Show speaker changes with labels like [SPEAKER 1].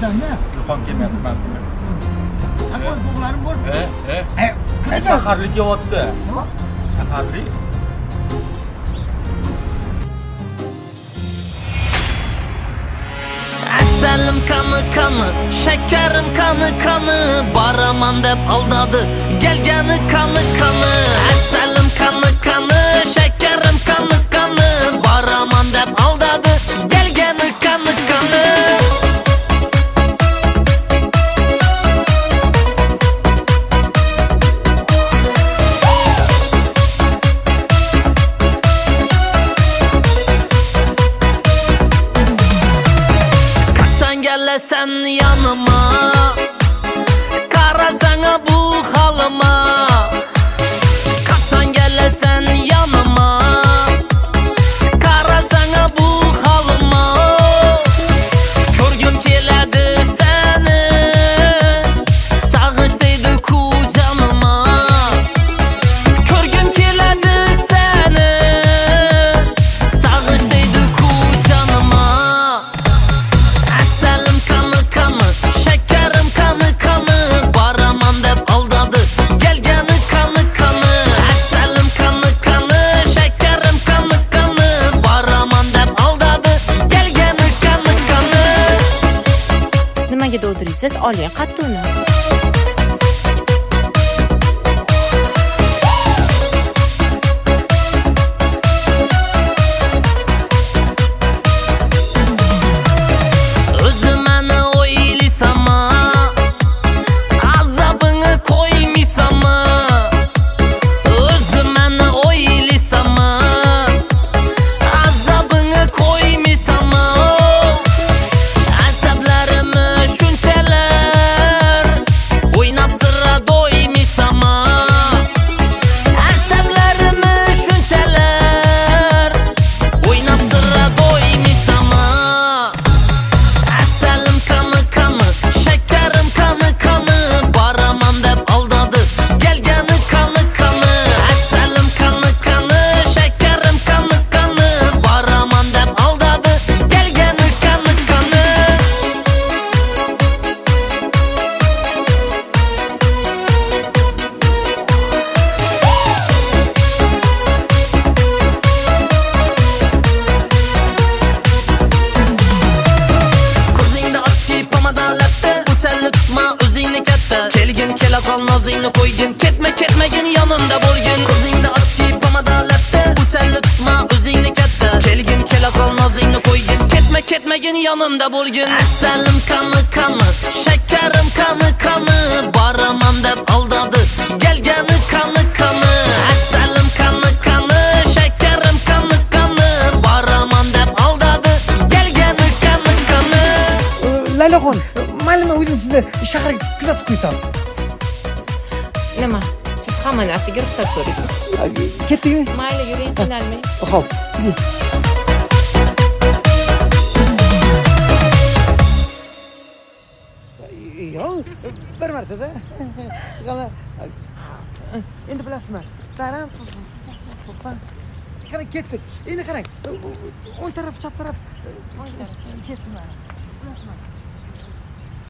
[SPEAKER 1] Kimdan-da?
[SPEAKER 2] Ilhom kelmayapti men.
[SPEAKER 1] Qanday bo'g'larim bor?
[SPEAKER 2] Shaharlik yeyapti.
[SPEAKER 1] Nima?
[SPEAKER 2] Shaharlik.
[SPEAKER 3] Asalim qani, shakarim qani, baraman deb aldadı, gelgani qani. Asalim qani, shakarim qani, baraman deb aldadı, gelgani qani. Sen yanıma, karasana bu halıma. Kaçan gelesen yanıma, karasana bu halıma. Körgüm keledi seni, sağış deydi ku canıma. Körgüm keledi seni, sağış deydi ku canıma. Şekerim kanı, baraman deb aldadı, gelgani qani. Asalim qani, şekerim qani, baraman deb aldadı, gelgani qani.
[SPEAKER 4] Nimaga o'tirasiz? Oling qattuni. Kelgin kela qol nozingni qo'ygin, ketmagin yonimda bo'lgin. Ko'zingda och kiyib pomada latta, uchalli tutma o'zingni katta. Kelgin kela qol nozingni qo'ygin, ketmagin yonimda bo'lgin. Asalim qani, shakarim qani, baraman deb aldadı, gelgani qani. Asalim qani, shakarim qani, baraman deb aldadı, gelgani qani.
[SPEAKER 1] Laylaxon, mayli men o'zim sizni shaharga kuzatib qo'ysam.
[SPEAKER 4] Nima? Siz hamma narsaga ruxsat so'raysiz.
[SPEAKER 1] Ketdingmi?
[SPEAKER 4] Mayli, yuring, qiynalmang.
[SPEAKER 1] Xo'p. Yo'q, bir martada. Endi bilasizmi? Taram. Qarang, ketdi. Endi qarang. O'ng taraf, chap taraf. Ketdi mana. Bilasizmi?